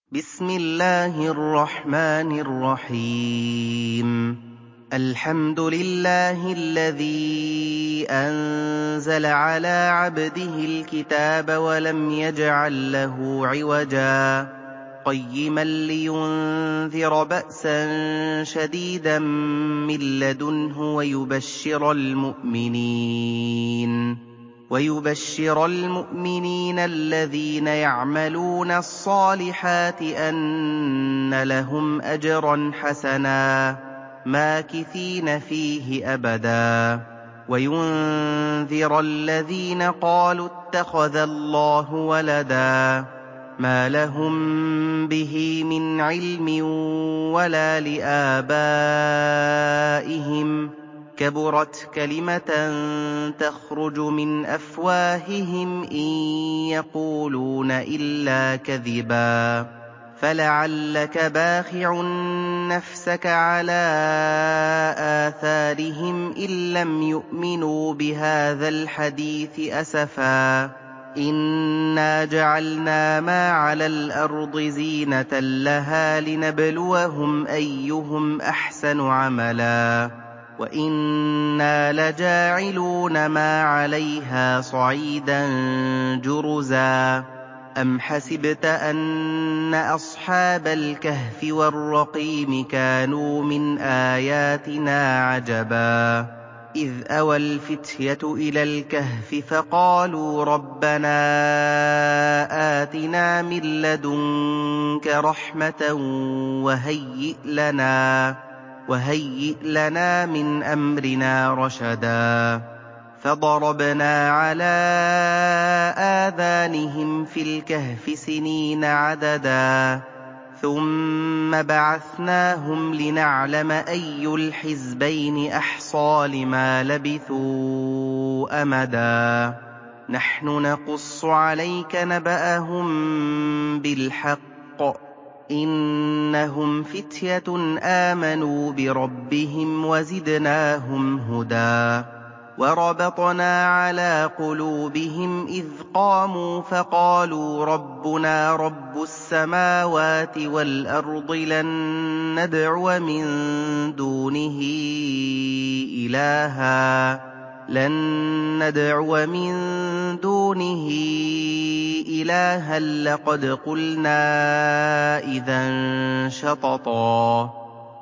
بسم الله الرحمن الرحيم. الحمد لله الذي أنزل على عبده الكتاب ولم يجعل له عوجا قيما لينذر بأسا شديدا من لدنه ويبشر المؤمنين الذين يعملون الصالحات أن لهم أجرا حسنا ماكثين فيه أبدا وينذر الذين قالوا اتخذ الله ولدا ما لهم به من علم ولا لآبائهم كبرت كلمة تخرج من أفواههم إن يقولون إلا كذبا فلعلك باخع نفسك على آثارهم إن لم يؤمنوا بهذا الحديث أسفا إنا جعلنا ما على الأرض زينة لها لنبلوهم أيهم أحسن عملا وإنا لجاعلون ما عليها صعيدا جرزا أم حسبت أن أصحاب الكهف والرقيم كانوا من آياتنا عجبا إذ أوى الفتية إلى الكهف فقالوا ربنا آتنا من لدنك رحمة وهيئ لنا من أمرنا رشدا فضربنا على آذانهم في الكهف سنين عددا ثم بعثناهم لنعلم أي الحزبين أحصى لما لبثوا أمدا نحن نقص عليك نبأهم بالحق إنهم فتية آمنوا بربهم وزدناهم هدى وربطنا على قلوبهم إذ قاموا فقالوا ربنا رب السماوات والأرض لن ندعو من دونه إلها لقد قلنا إذا شططا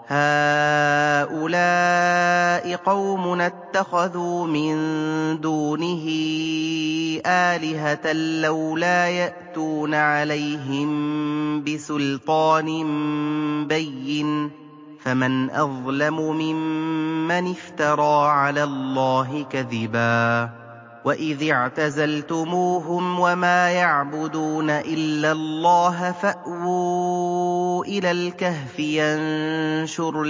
هؤلاء قومنا اتخذوا من دونه آلهة لولا يأتون عليهم بسلطان بين فمن أظلم ممن افترى على الله كذبا وإذ اعتزلتموهم وما يعبدون إلا الله فأووا إلى الكهف ينشر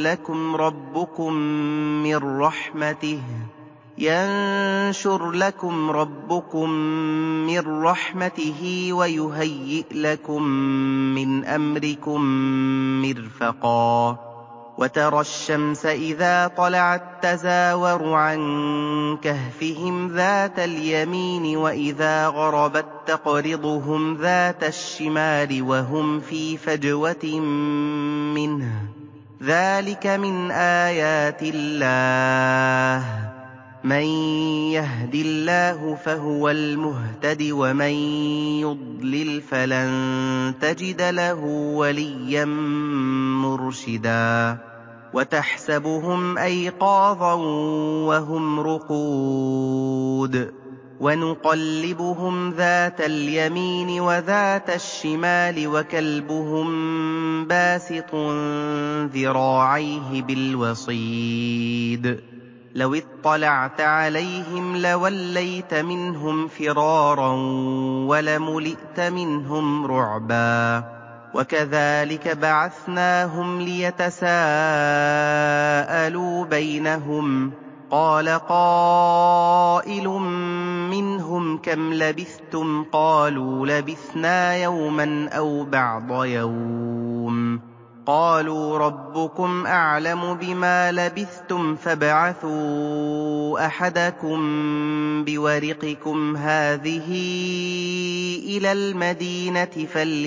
لكم ربكم من رحمته ويهيئ لكم من أمركم مرفقا وترى الشمس إذا طلعت تزاور عن كهفهم ذات اليمين وإذا غربت تقرضهم ذات الشمال وهم في فجوة منه ذلك من آيات الله من يهد الله فهو المهتد ومن يضلل فلن تجد له وليا مرشدا وتحسبهم أيقاظا وهم رقود ونقلبهم ذات اليمين وذات الشمال وكلبهم باسط ذراعيه بالوصيد لو اطلعت عليهم لوليت منهم فرارا ولملئت منهم رعبا وكذلك بعثناهم ليتساءلوا بينهم قال قائل منهم كم لبثتم قالوا لبثنا يوما أو بعض يوم قَالُوا رَبُّكُمْ أَعْلَمُ بِمَا لَبِثْتُمْ فَابْعَثُوا أَحَدَكُم بِوَرِقِكُمْ هَٰذِهِ إِلَى الْمَدِينَةِ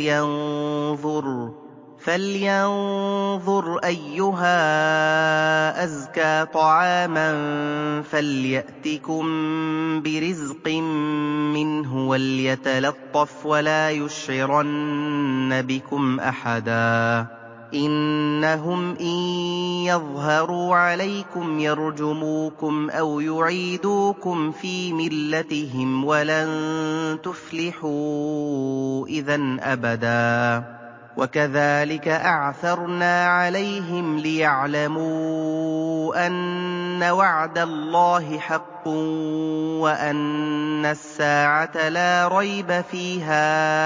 فَلْيَنظُرْ أَيُّهَا أَزْكَىٰ طَعَامًا فَلْيَأْتِكُم بِرِزْقٍ مِّنْهُ وَلْيَتَلَطَّفْ وَلَا يُشْعِرَنَّ بِكُمْ أَحَدًا إِنَّهُمْ إِن يَظْهَرُوا عَلَيْكُمْ يَرْجُمُوكُمْ أَوْ يُعِيدُوكُمْ فِي مِلَّتِهِمْ وَلَن تُفْلِحُوا إِذًا أَبَدًا وَكَذَٰلِكَ أَعْثَرْنَا عَلَيْهِمْ لِيَعْلَمُوا أَنَّ وَعْدَ اللَّهِ حَقٌّ وَأَنَّ السَّاعَةَ لَا رَيْبَ فِيهَا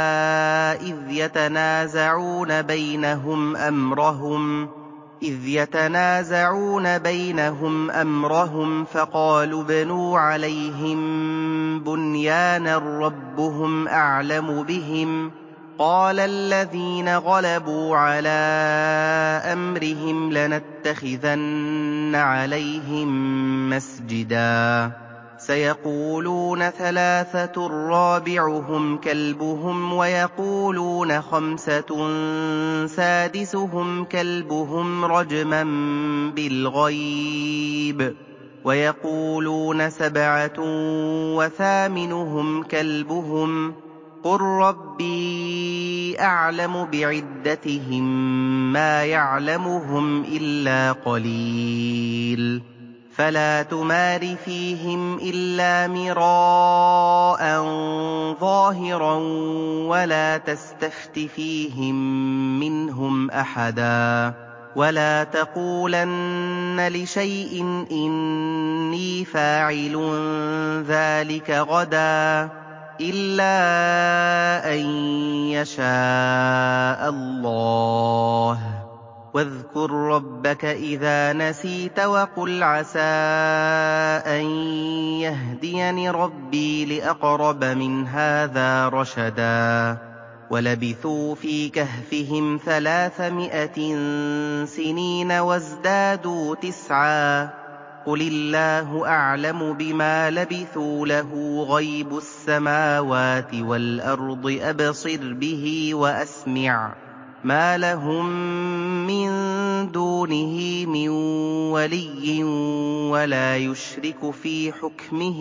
إِذْ يَتَنَازَعُونَ بَيْنَهُمْ أَمْرَهُمْ فَقَالُوا ابْنُوا عَلَيْهِم بُنْيَانًا رَّبُّهُمْ أَعْلَمُ بِهِمْ ۚ قَالَ الَّذِينَ غَلَبُوا عَلَىٰ أَمْرِهِمْ لَنَتَّخِذَنَّ عَلَيْهِم مَّسْجِدًا سَيَقُولُونَ ثَلَاثَةٌ رَّابِعُهُمْ كَلْبُهُمْ وَيَقُولُونَ خَمْسَةٌ سَادِسُهُمْ كَلْبُهُمْ رَجْمًا بِالْغَيْبِ وَيَقُولُونَ سَبْعَةٌ وَثَامِنُهُمْ كَلْبُهُمْ ۚ قُل رَّبِّي أَعْلَمُ بِعِدَّتِهِم مَّا يَعْلَمُهُمْ إِلَّا قَلِيلٌ فَلَا تُمَارِ فِيهِمْ إِلَّا مِرَاءً ظَاهِرًا وَلَا تَسْتَفْتِ فِيهِم مِّنْهُمْ أَحَدًا وَلَا تَقُولَنَّ لِشَيْءٍ إِنِّي فَاعِلٌ ذَٰلِكَ غَدًا إِلَّا أَن يَشَاءَ اللَّهُ ۚ وَاذْكُر رَّبَّكَ إِذَا نَسِيتَ وَقُلْ عَسَىٰ أَن يَهْدِيَنِ رَبِّي لِأَقْرَبَ مِنْ هَٰذَا رَشَدًا وَلَبِثُوا فِي كَهْفِهِمْ 300 سِنِينَ وَازْدَادُوا تِسْعًا قُلِ اللَّهُ أَعْلَمُ بِمَا لَبِثُوا لَهُ غَيْبُ السَّمَاوَاتِ وَالْأَرْضِ أَبْصِرْ بِهِ وَأَسْمِعْ مَا لَهُم مِّن دُونِهِ مِن وَلِيٍّ وَلَا يُشْرِكُ فِي حُكْمِهِ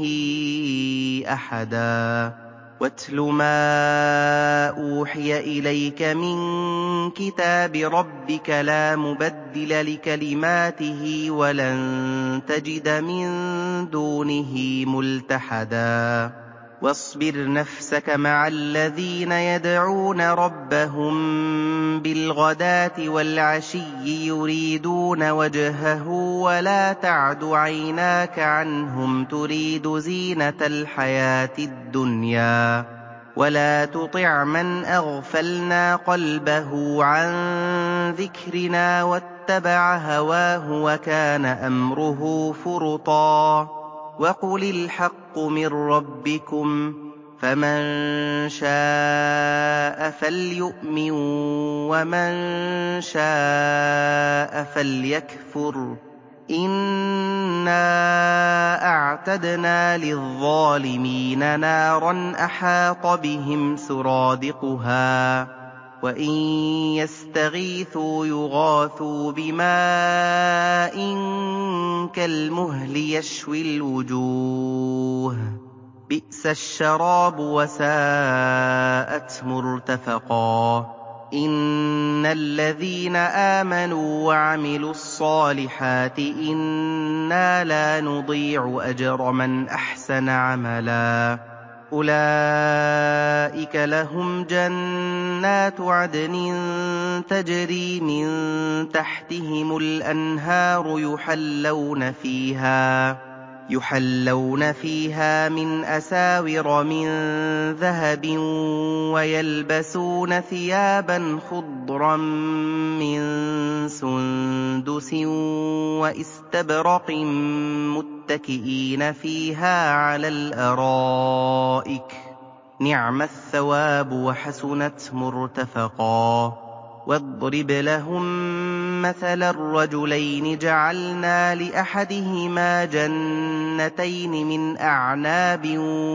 أَحَدًا وَاتْلُ مَا أُوحِيَ إِلَيْكَ مِن كِتَابِ رَبِّكَ لَا مُبَدِّلَ لِكَلِمَاتِهِ وَلَن تَجِدَ مِن دُونِهِ مُلْتَحَدًا وَاصْبِرْ نَفْسَكَ مَعَ الَّذِينَ يَدْعُونَ رَبَّهُم بِالْغَدَاةِ وَالْعَشِيِّ يُرِيدُونَ وَجْهَهُ وَلَا تَعْدُ عَيْنَاكَ عَنْهُمْ تُرِيدُ زِينَةَ الْحَيَاةِ الدُّنْيَا وَلَا تُطِعْ مَنْ أَغْفَلْنَا قَلْبَهُ عَن ذِكْرِنَا وَاتَّبَعَ هَوَاهُ وَكَانَ أَمْرُهُ فُرُطًا وَقُلِ الْحَقُّ مِن رَّبِّكُمْ فَمَن شَاءَ فَلْيُؤْمِن وَمَن شَاءَ فَلْيَكْفُرْ إِنَّا أَعْتَدْنَا لِلظَّالِمِينَ نَارًا أَحَاطَ بِهِمْ سُرَادِقُهَا وَإِن يَسْتَغِيثُوا يُغَاثُوا بِمَاءٍ كَالْمُهْلِ يَشْوِي الْوُجُوهَ بِئْسَ الشَّرَابُ وَسَاءَتْ مُرْتَفَقًا إِنَّ الَّذِينَ آمَنُوا وَعَمِلُوا الصَّالِحَاتِ إِنَّا لَا نُضِيعُ أَجْرَ مَنْ أَحْسَنَ عَمَلًا أُولَٰئِكَ لَهُمْ جَنَّاتُ عَدْنٍ تَجْرِي مِن تَحْتِهِمُ الْأَنْهَارُ يُحَلَّوْنَ فِيهَا مِنْ أَسَاوِرَ مِن ذَهَبٍ وَيَلْبَسُونَ ثِيَابًا خُضْرًا مِّن سُندُسٍ وَإِسْتَبْرَقٍ مُّتَّكِئِينَ فِيهَا عَلَى الْأَرَائِكِ ۚ نِعْمَ الثَّوَابُ وَحَسُنَتْ مُرْتَفَقًا واضرب لهم مثلا الرجلين جعلنا لأحدهما جنتين من أعناب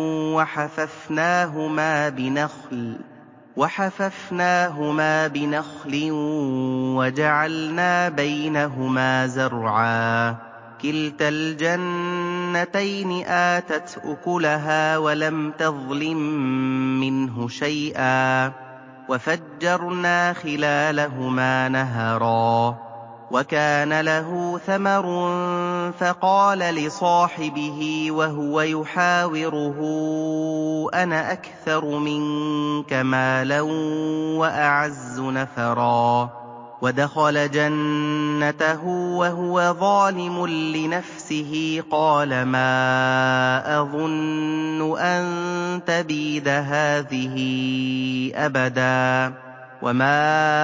وحففناهما بنخل وجعلنا بينهما زرعا كلتا الجنتين آتت أكلها ولم تظلم منه شيئا وفجرنا خلالهما نهرا وكان له ثمر فقال لصاحبه وهو يحاوره أنا أكثر منك مالا وأعز نفرا ودخل جنته وهو ظالم لنفسه قال ما أظن أن تبيد هذه أبدا وما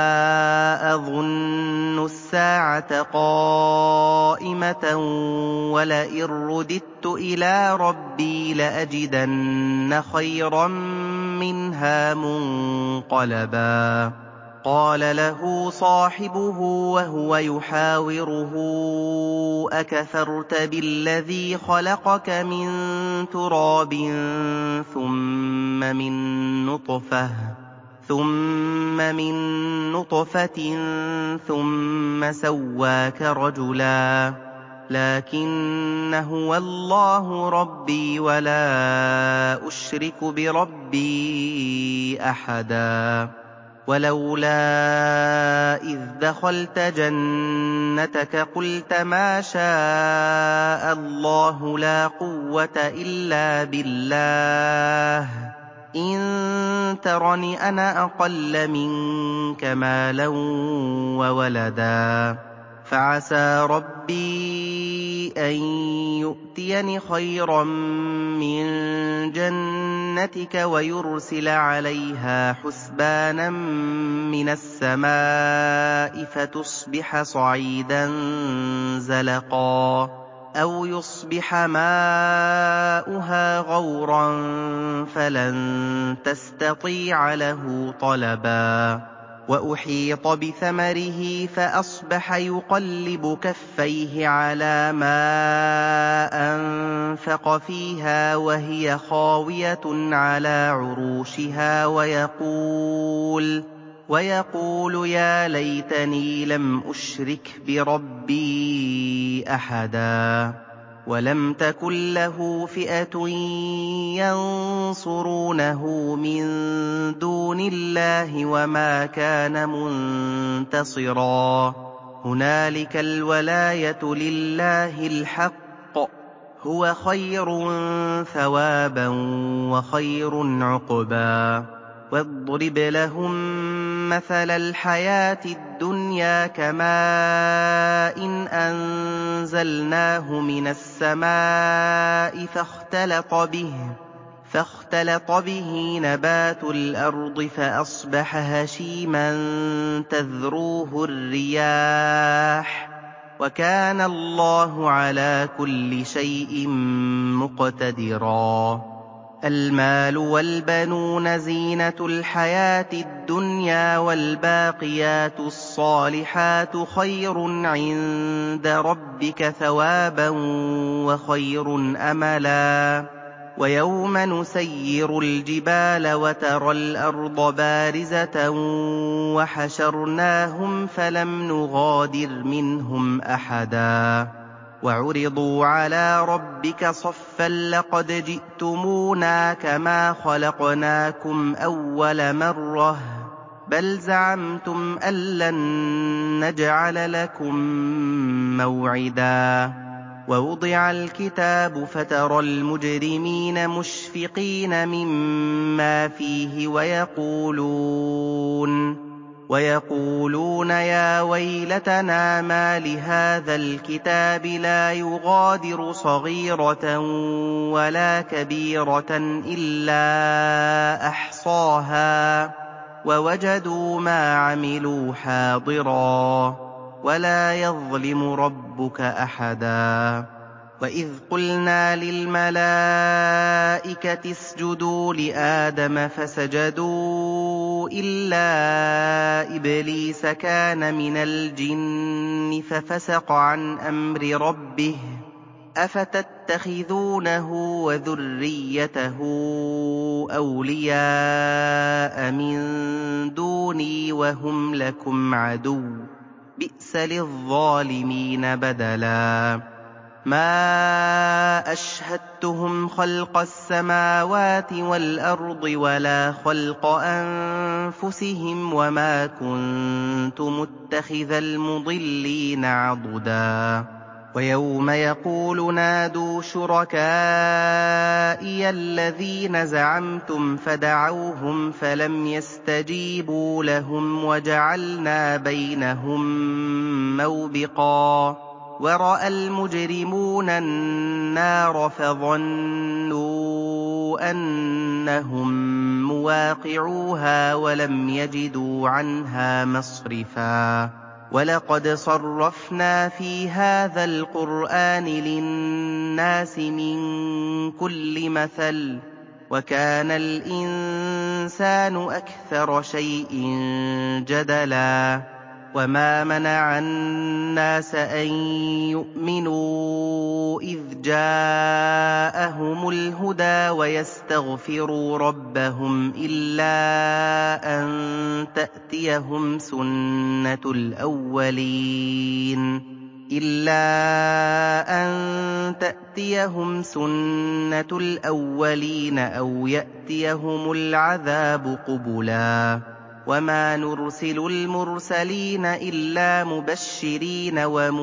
أظن الساعة قائمة ولئن رددت إلى ربي لأجدن خيرا منها منقلبا قال له صاحبه وهو يحاوره أكفرت بالذي خلقك من تراب ثم من نطفة ثم سواك رجلا لكن هو الله ربي ولا أشرك بربي أحدا ولولا إذ دخلت جنتك قلت ما شاء الله لا قوة إلا بالله إن ترني أنا أقل منك مالا وولدا فعسى ربي أن يؤتيني خيرا من جنتك ويرسل عليها حسبانا من السماء فتصبح صعيدا زلقا أو يصبح ماؤها غورا فلن تستطيع له طلبا وأحيط بثمره فأصبح يقلب كفيه على ما أنفق فيها وهي خاوية على عروشها ويقول يا ليتني لم أشرك بربي أحدا ولم تكن له فئة ينصرونه من دون الله وما كان منتصرا هنالك الولاية لله الحق هو خير ثوابا وخير عقبا واضرب لهم مثل الحياة الدنيا كماء إن أنزلناه من السماء فاختلط به نبات الأرض فأصبح هشيما تذروه الرياح وكان الله على كل شيء مقتدرا المال والبنون زينة الحياة الدنيا والباقيات الصالحات خير عند ربك ثوابا وخير أملا ويوم نسير الجبال وترى الأرض بارزة وحشرناهم فلم نغادر منهم أحدا وعرضوا على ربك صفا لقد جئتمونا كما خلقناكم أول مرة بل زعمتم أن لن نجعل لكم موعدا ووضع الكتاب فترى المجرمين مشفقين مما فيه ويقولون يا ويلتنا ما لهذا الكتاب لا يغادر صغيرة ولا كبيرة إلا أحصاها ووجدوا ما عملوا حاضرا ولا يظلم ربك أحدا وإذ قلنا للملائكة اسجدوا لآدم فسجدوا إِلَّا إِبْلِيسَ كَانَ مِنَ الْجِنِّ فَفَسَقَ عَنْ أَمْرِ رَبِّهِ أَفَتَتَّخِذُونَهُ وَذُرِّيَّتَهُ أَوْلِيَاءَ مِن دُونِي وَهُمْ لَكُمْ عَدُوٌّ ۚ بِئْسَ لِلظَّالِمِينَ بَدَلًا مَا أَشْهَدتُّهُمْ خَلْقَ السَّمَاوَاتِ وَالْأَرْضِ وَلَا خَلْقَ أَنفُسِهِمْ وَمَا كُنتُ مُتَّخِذَ الْمُضِلِّينَ عَضُدًا وَيَوْمَ يَقُولُ نَادُوا شُرَكَائِيَ الَّذِينَ زَعَمْتُمْ فَدَعَوْهُمْ فَلَمْ يَسْتَجِيبُوا لَهُمْ وَجَعَلْنَا بَيْنَهُم مَّوْبِقًا وَرَأَى الْمُجْرِمُونَ النَّارَ فَظَنُّوا أَنَّهُم مُّوَاقِعُوهَا وَلَمْ يَجِدُوا عَنْهَا مَصْرِفًا وَلَقَدْ صَرَّفْنَا فِي هَٰذَا الْقُرْآنِ لِلنَّاسِ مِن كُلِّ مَثَلٍ وَكَانَ الْإِنسَانُ أَكْثَرَ شَيْءٍ جَدَلًا وَمَا مَنَعَ النَّاسَ أَن يُؤْمِنُوا إِذْ جَاءَهُمُ الْهُدَىٰ وَيَسْتَغْفِرُوا رَبَّهُمْ إِلَّا أَن تَأْتِيَهُمْ سُنَّةُ الْأَوَّلِينَ أَوْ يَأْتِيَهُمُ الْعَذَابُ قُبُلًا وَمَا نُرْسِلُ الْمُرْسَلِينَ إِلَّا مُبَشِّرِينَ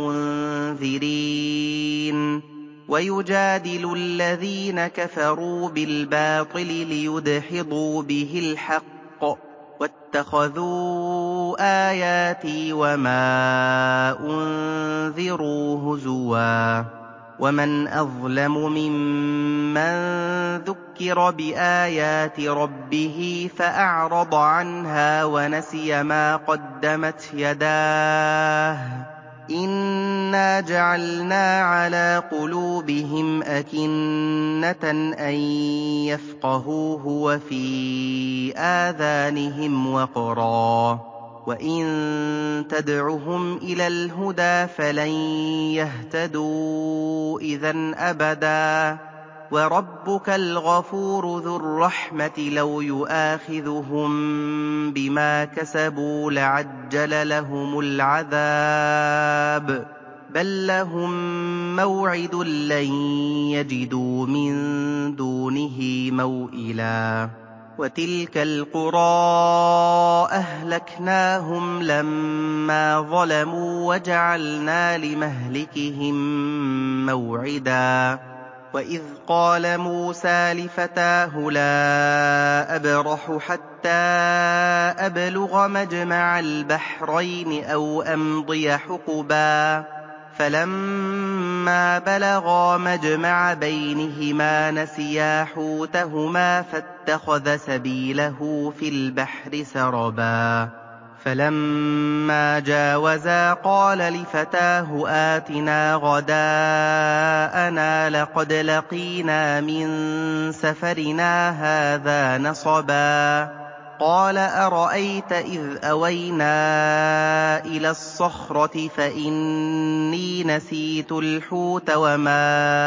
وَمُنذِرِينَ وَيُجَادِلُ الَّذِينَ كَفَرُوا بِالْبَاطِلِ لِيُدْحِضُوا بِهِ الْحَقَّ وَاتَّخَذُوا آيَاتِي وَمَا أُنذِرُوا هُزُوًا وَمَنْ أَظْلَمُ مِمَّن ذُكِّرَ بِآيَاتِ رَبِّهِ فَأَعْرَضَ عَنْهَا وَنَسِيَ مَا قَدَّمَتْ يَدَاهُ إِنَّا جَعَلْنَا عَلَىٰ قُلُوبِهِمْ أَكِنَّةً أَن يَفْقَهُوهُ وَفِي آذَانِهِمْ وَقْرًا وَإِن تَدْعُهُمْ إِلَى الْهُدَىٰ فَلَن يَهْتَدُوا إِذًا أَبَدًا وَرَبُّكَ الْغَفُورُ ذُو الرَّحْمَةِ لَوْ يُؤَاخِذُهُم بِمَا كَسَبُوا لَعَجَّلَ لَهُمُ الْعَذَابَ بَل لَّهُم مَّوْعِدٌ لَّن يَجِدُوا مِن دُونِهِ مَوْئِلًا وَتِلْكَ الْقُرَىٰ أَهْلَكْنَاهُمْ لَمَّا ظَلَمُوا وَجَعَلْنَا لِمَهْلِكِهِم مَّوْعِدًا وَإِذْ قَالَ مُوسَىٰ لِفَتَاهُ لَا أَبْرَحُ حَتَّىٰ أَبْلُغَ مَجْمَعَ الْبَحْرَيْنِ أَوْ أَمْضِيَ حُقُبًا فَلَمَّا بَلَغَا مَجْمَعَ بَيْنِهِمَا نَسِيَا حُوتَهُمَا فَاتَّخَذَ سَبِيلَهُ فِي الْبَحْرِ سَرَبًا فَلَمَّا جَاوَزَا قَالَ لِفَتَاهُ آتِنَا غَدَاءَنَا لَقَدْ لَقِينَا مِن سَفَرِنَا هَٰذَا نَصَبًا قَالَ أَرَأَيْتَ إِذْ أَوَيْنَا إِلَى الصَّخْرَةِ فَإِنِّي نَسِيتُ الْحُوتَ وَمَا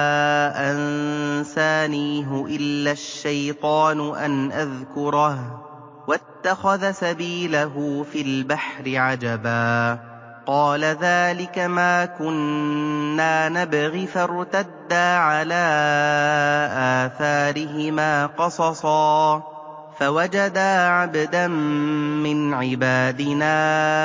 أَنسَانِيهُ إِلَّا الشَّيْطَانُ أَنْ أَذْكُرَهُ وَاتَّخَذَ سَبِيلَهُ فِي الْبَحْرِ عَجَبًا قَالَ ذَٰلِكَ مَا كُنَّا نَبْغِ فَارْتَدَّا عَلَىٰ آثَارِهِمَا قَصَصًا فَوَجَدَا عَبْدًا مِّنْ عِبَادِنَا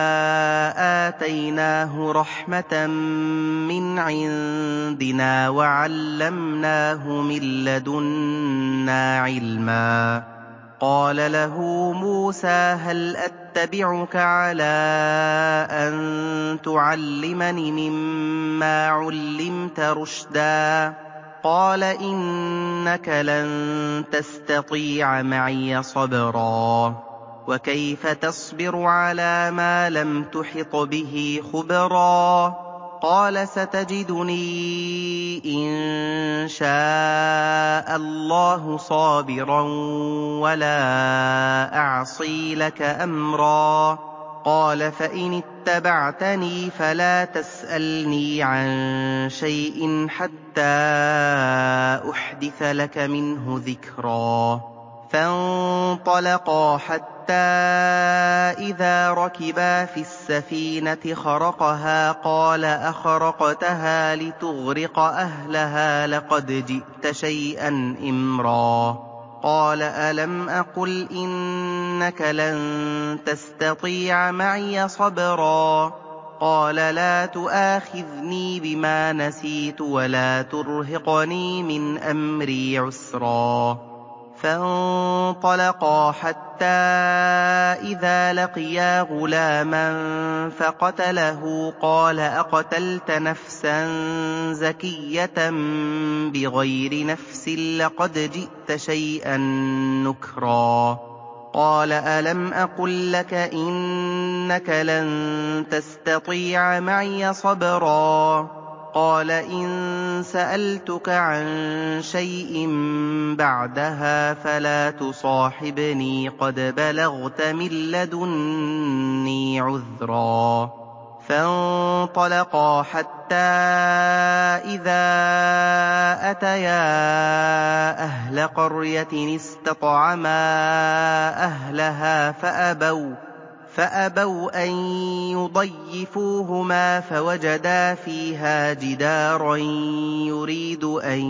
آتَيْنَاهُ رَحْمَةً مِّنْ عِندِنَا وَعَلَّمْنَاهُ مِن لَّدُنَّا عِلْمًا قَالَ لَهُ مُوسَىٰ هَلْ أَتَّبِعُكَ عَلَىٰ أَن تُعَلِّمَنِ مِمَّا عُلِّمْتَ رُشْدًا قَالَ إِنَّكَ لَن تَسْتَطِيعَ مَعِيَ صَبْرًا وَكَيْفَ تَصْبِرُ عَلَىٰ مَا لَمْ تُحِطْ بِهِ خُبْرًا قَالَ سَتَجِدُنِي إِن شَاءَ اللَّهُ صَابِرًا وَلَا أَعْصِي لَكَ أَمْرًا. قَالَ فَإِنِ اتَّبَعْتَنِي فَلَا تَسْأَلْنِي عَن شَيْءٍ حَتَّىٰ أُحْدِثَ لَكَ مِنْهُ ذِكْرًا. فَانطَلَقَا حَتَّىٰ إِذَا رَكِبَا فِي السَّفِينَةِ خَرَقَهَا قَالَ أَخَرَقْتَهَا لِتُغْرِقَ أَهْلَهَا لَقَدْ جِئْتَ شَيْئًا إِمْرًا. قَالَ أَلَمْ أَقُلْ إِنَّكَ لَن تَسْتَطِيعَ مَعِيَ صَبْرًا. قَالَ لَا تُؤَاخِذْنِي بِمَا نَسِيتُ وَلَا تُرْهِقْنِي مِنْ أَمْرِي عُسْرًا. فَانطَلَقَا حَتَّىٰ إِذَا لَقِيَا غُلَامًا فَقَتَلَهُ قَالَ أَقَتَلْتَ نَفْسًا زَكِيَّةً بِغَيْرِ نَفْسٍ لَّقَدْ جِئْتَ شَيْئًا نُّكْرًا. قَالَ أَلَمْ أَقُل لَّكَ إِنَّكَ لَن تَسْتَطِيعَ مَعِيَ صَبْرًا. قَالَ إِن سَأَلْتُكَ عَن شَيْءٍ بَعْدَهَا فَلَا تُصَاحِبْنِي قَدْ بَلَغْتَ مِن لَّدُنِّي عُذْرًا. فَانطَلَقَا حَتَّىٰ إِذَا أَتَيَا أَهْلَ قَرْيَةٍ اسْتَطْعَمَا أَهْلَهَا فَأَبَوْا أَن يُضَيِّفُوهُمَا فَوَجَدَا فِيهَا جِدَارًا يُرِيدُ أَن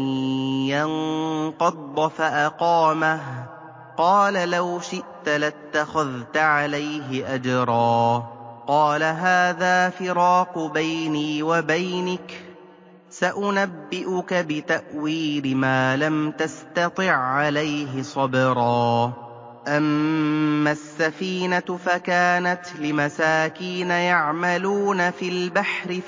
يَنقَضَّ فَأَقَامَهُ. قَالَ لَوْ شِئْتَ لَاتَّخَذْتَ عَلَيْهِ أَجْرًا. قَالَ هَٰذَا فِرَاقُ بَيْنِي وَبَيْنِكَ ۚ سَأُنَبِّئُكَ بِتَأْوِيلِ مَا لَمْ تَسْتَطِع عَّلَيْهِ صَبْرًا. أَمَّا السَّفِينَةُ فَكَانَتْ لِمَسَاكِينَ يَعْمَلُونَ فِي الْبَحْرِ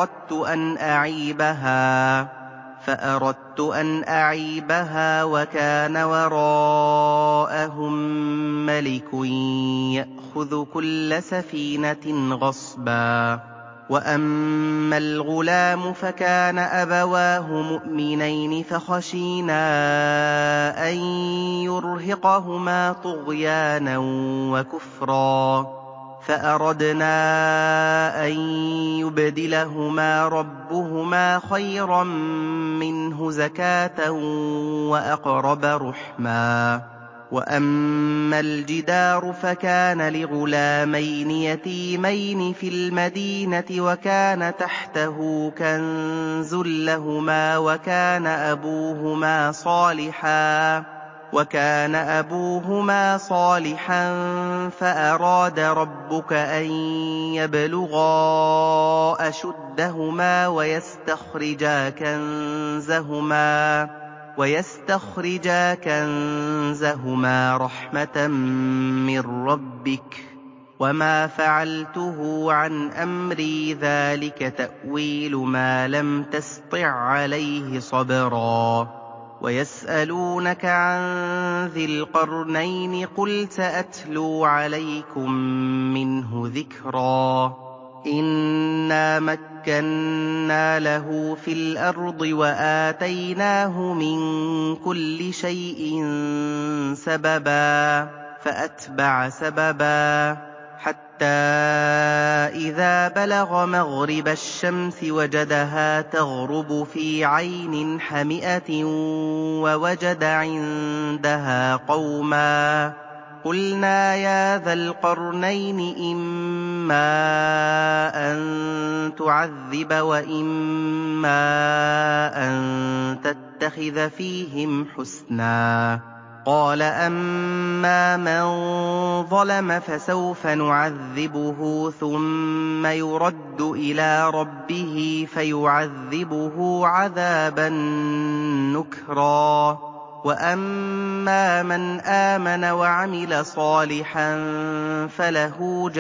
فَأَرَدتُّ أَنْ أَعِيبَهَا وَكَانَ وَرَاءَهُم مَّلِكٌ يَأْخُذُ كُلَّ سَفِينَةٍ غَصْبًا. وَأَمَّا الْغُلَامُ فَكَانَ أَبَوَاهُ مُؤْمِنَيْنِ فَخَشِينَا أَن يُرْهِقَهُمَا طُغْيَانًا وَكُفْرًا فَأَرَدْنَا أَن يُبْدِلَهُمَا رَبُّهُمَا خَيْرًا مِّنْهُ زَكَاةً وَأَقْرَبَ رُحْمًا. وَأَمَّا الْجِدَارُ فَكَانَ لِغُلَامَيْنِ يَتِيمَيْنِ فِي الْمَدِينَةِ وَكَانَ تَحْتَهُ كَنزٌ لَّهُمَا وَكَانَ أَبُوهُمَا صَالِحًا فَأَرَادَ رَبُّكَ أَن يَبْلُغَا أَشُدَّهُمَا وَيَسْتَخْرِجَا كَنزَهُمَا رَحْمَةً مِّن رَّبِّكَ ۚ وَمَا فَعَلْتُهُ عَنْ أَمْرِي ۚ ذَٰلِكَ تَأْوِيلُ مَا لَمْ تَسْطِع عَّلَيْهِ صَبْرًا. وَيَسْأَلُونَكَ عَن ذِي الْقَرْنَيْنِ ۖ قُلْ سَأَتْلُو عَلَيْكُم مِّنْهُ ذِكْرًا. إِنَّا مَكَّنَّا لَهُ فِي الْأَرْضِ وَآتَيْنَاهُ مِن كُلِّ شَيْءٍ سَبَبًا فَأَتْبَعَ سَبَبًا حَتَّىٰ إِذَا بَلَغَ مَغْرِبَ الشَّمْسِ وَجَدَهَا تَغْرُبُ فِي عَيْنٍ حَمِئَةٍ وَوَجَدَ عِندَهَا قَوْمًا. قُلْنَا يَا ذَا الْقَرْنَيْنِ إِمَّا أَن تُعَذِّبَ وَإِمَّا أَن تَتَّخِذَ فِيهِمْ حُسْنًا. قَالَ أَمَّا مَن ظَلَمَ فَسَوْفَ نُعَذِّبُهُ ثُمَّ يُرَدُّ إِلَىٰ رَبِّهِ فَيُعَذِّبُهُ عَذَابًا نُّكْرًا. وَأَمَّا مَنْ آمَنَ وَعَمِلَ صَالِحًا فَلَهُ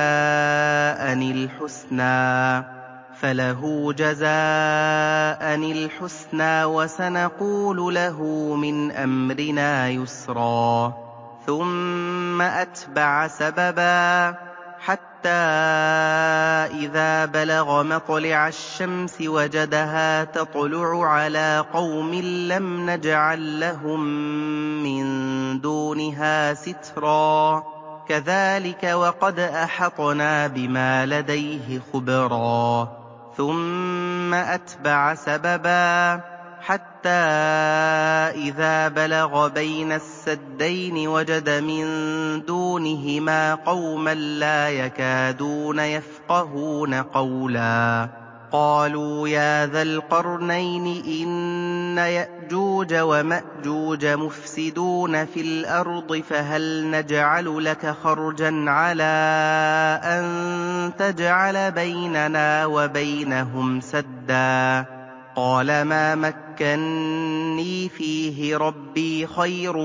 جَزَاءً الْحُسْنَىٰ وَسَنَقُولُ لَهُ مِنْ أَمْرِنَا يُسْرًا. ثُمَّ أَتْبَعَ سَبَبًا حَتَّىٰ إِذَا بَلَغَ مَطْلِعَ الشَّمْسِ وَجَدَهَا تَطْلُعُ عَلَىٰ قَوْمٍ لَّمْ نَجْعَل لَّهُم مِّن دُونِهَا سِتْرًا كَذَٰلِكَ وَقَدْ أَحَطْنَا بِمَا لَدَيْهِ خُبْرًا ثُمَّ أَتْبَعَ سَبَبًا حَتَّىٰ إِذَا بَلَغَ بَيْنَ السَّدَّيْنِ وَجَدَ مِن دُونِهِمَا قَوْمًا لَّا يَكَادُونَ يَفْقَهُونَ قَوْلًا قَالُوا يَا ذَا الْقَرْنَيْنِ إِنَّ يَأْجُوجَ وَمَأْجُوجَ مُفْسِدُونَ فِي الْأَرْضِ فَهَلْ نَجْعَلُ لَكَ خَرْجًا عَلَىٰ أَن تَجْعَلَ بَيْنَنَا وَبَيْنَهُمْ سَدًّا قَالَ مَا مَكَّنِّي فِيهِ رَبِّي خَيْرٌ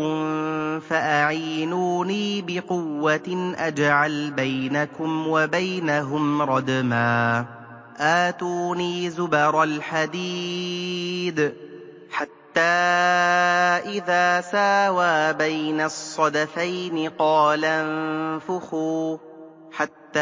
فَأَعِينُونِي بِقُوَّةٍ أَجْعَلْ بَيْنَكُمْ وَبَيْنَهُمْ رَدْمًا آتُونِي زُبَرَ الْحَدِيدِ حَتَّىٰ إِذَا سَاوَىٰ بَيْنَ الصَّدَفَيْنِ قَالَ انفُخُوا حَتَّىٰ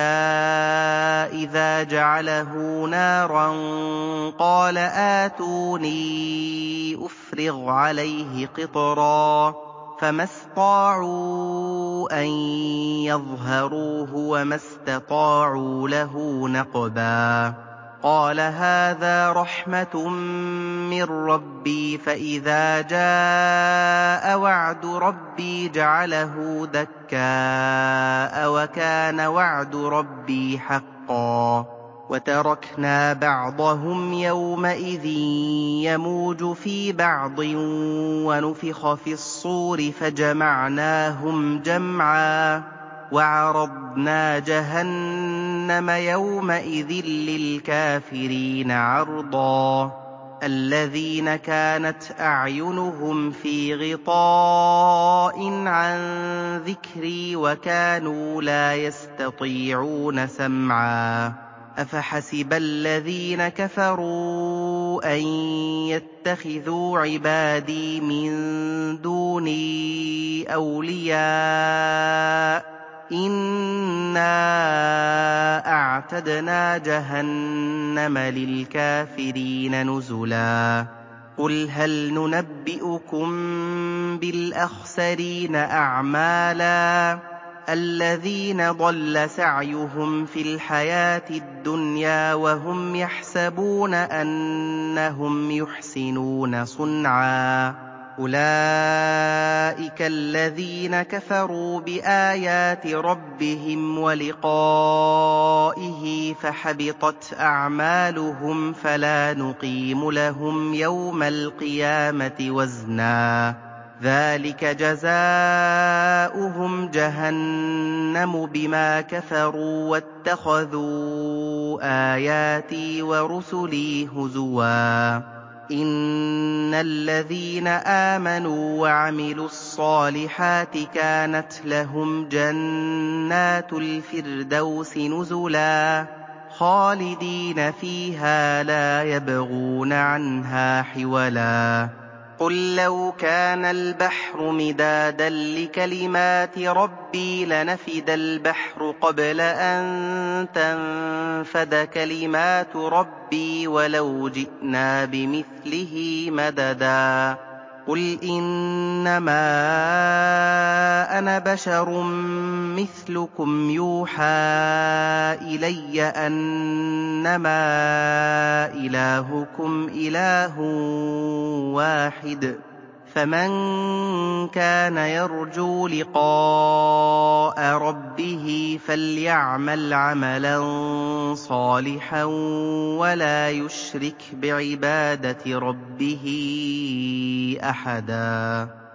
إِذَا جَعَلَهُ نَارًا قَالَ آتُونِي أُفْرِغْ عَلَيْهِ قِطْرًا فَمَا اسْطَاعُوا أَن يَظْهَرُوهُ وَمَا اسْتَطَاعُوا لَهُ نَقْبًا قَالَ هَٰذَا رَحْمَةٌ مِّن رَّبِّي فَإِذَا جَاءَ وَعْدُ رَبِّي جَعَلَهُ دَكَّاءَ وَكَانَ وَعْدُ رَبِّي حَقًّا وَتَرَكْنَا بَعْضَهُمْ يَوْمَئِذٍ يَمُوجُ فِي بَعْضٍ وَنُفِخَ فِي الصُّورِ فَجَمَعْنَاهُمْ جَمْعًا وَعَرَضْنَا جَهَنَّمَ يَوْمَئِذٍ لِّلْكَافِرِينَ عَرْضًا الَّذِينَ كَانَتْ أَعْيُنُهُمْ فِي غِطَاءٍ عَن ذِكْرِي وَكَانُوا لَا يَسْتَطِيعُونَ سَمْعًا أَفَحَسِبَ الَّذِينَ كَفَرُوا أَن يَتَّخِذُوا عِبَادِي مِن دُونِي أَوْلِيَاءَ إِنَّا أَعْتَدْنَا جَهَنَّمَ لِلْكَافِرِينَ نُزُلًا قُلْ هَلْ نُنَبِّئُكُم بِالْأَخْسَرِينَ أَعْمَالًا الَّذِينَ ضَلَّ سَعْيُهُمْ فِي الْحَيَاةِ الدُّنْيَا وَهُمْ يَحْسَبُونَ أَنَّهُمْ يُحْسِنُونَ صُنْعًا أُولَٰئِكَ الَّذِينَ كَفَرُوا بِآيَاتِ رَبِّهِمْ وَلِقَائِهِ فَحَبِطَتْ أَعْمَالُهُمْ فَلَا نُقِيمُ لَهُمْ يَوْمَ الْقِيَامَةِ وَزْنًا ذَٰلِكَ جَزَاؤُهُمْ جَهَنَّمُ بِمَا كَفَرُوا وَاتَّخَذُوا آيَاتِي وَرُسُلِي هُزُوًا إِنَّ الَّذِينَ آمَنُوا وَعَمِلُوا الصَّالِحَاتِ كَانَتْ لَهُمْ جَنَّاتُ الْفِرْدَوْسِ نُزُلًا خَالِدِينَ فِيهَا لَا يَبْغُونَ عَنْهَا حِوَلًا قُل لَّوْ كَانَ الْبَحْرُ مِدَادًا لِّكَلِمَاتِ رَبِّي لَنَفِدَ الْبَحْرُ قَبْلَ أَن تَنفَدَ كَلِمَاتُ رَبِّي وَلَوْ جِئْنَا بِمِثْلِهِ مَدَدًا قُلْ إِنَّمَا أَنَا بَشَرٌ مِّثْلُكُمْ يُوحَىٰ إِلَيَّ أَنَّمَا إِلَٰهُكُمْ إِلَٰهٌ وَاحِدٌ فَمَن كَانَ يَرْجُو لِقَاءَ رَبِّهِ فَلْيَعْمَلْ عَمَلًا صَالِحًا وَلَا يُشْرِكْ بِعِبَادَةِ رَبِّهِ أَحَدًا